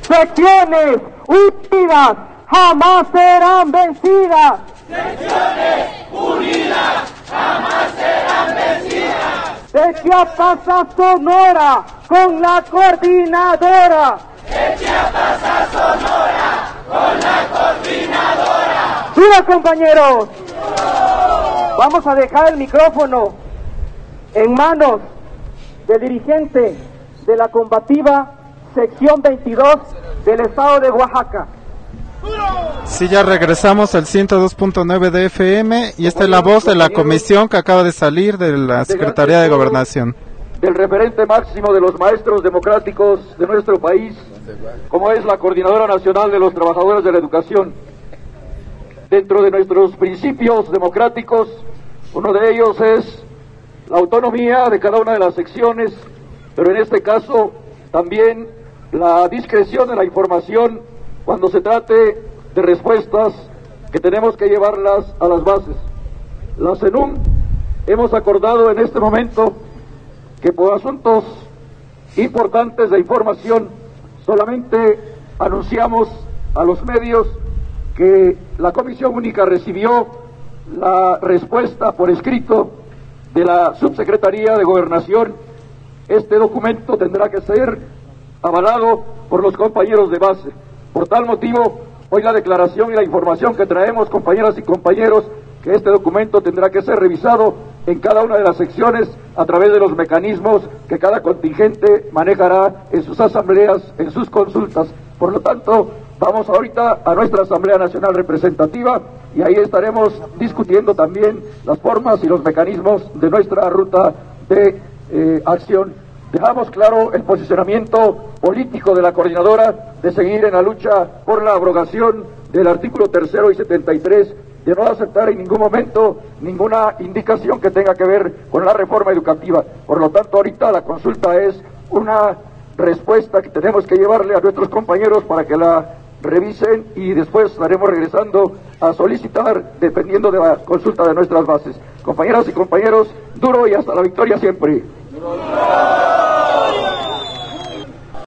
Secciones unidas jamás serán vencidas. Secciones unidas jamás serán vencidas. De Chiapas a Sonora con la coordinadora. De Chiapas a Sonora con la coordinadora. ¡Viva, compañeros! Vamos a dejar el micrófono en manos del dirigente de la combativa sección 22 del estado de Oaxaca. Sí, ya regresamos al 102.9 de FM y esta es la voz de la comisión que acaba de salir de la Secretaría de Gobernación. Del referente máximo de los maestros democráticos de nuestro país, como es la Coordinadora Nacional de los Trabajadores de la Educación. Dentro de nuestros principios democráticos, uno de ellos es la autonomía de cada una de las secciones, pero en este caso también la discreción de la información cuando se trate de respuestas que tenemos que llevarlas a las bases. La CENUM hemos acordado en este momento que por asuntos importantes de información solamente anunciamos a los medios que la Comisión Única recibió la respuesta por escrito de la Subsecretaría de Gobernación. Este documento tendrá que ser avalado por los compañeros de base. Por tal motivo, hoy la declaración y la información que traemos, compañeras y compañeros, que este documento tendrá que ser revisado en cada una de las secciones a través de los mecanismos que cada contingente manejará en sus asambleas, en sus consultas. Por lo tanto, vamos ahorita a nuestra Asamblea Nacional Representativa y ahí estaremos discutiendo también las formas y los mecanismos de nuestra ruta de acción. Dejamos claro el posicionamiento político de la coordinadora de seguir en la lucha por la abrogación del artículo 3º y 73, de no aceptar en ningún momento ninguna indicación que tenga que ver con la reforma educativa. Por lo tanto, ahorita la consulta es una respuesta que tenemos que llevarle a nuestros compañeros para que la revisen y después estaremos regresando a solicitar dependiendo de la consulta de nuestras bases. Compañeras y compañeros, duro y hasta la victoria siempre.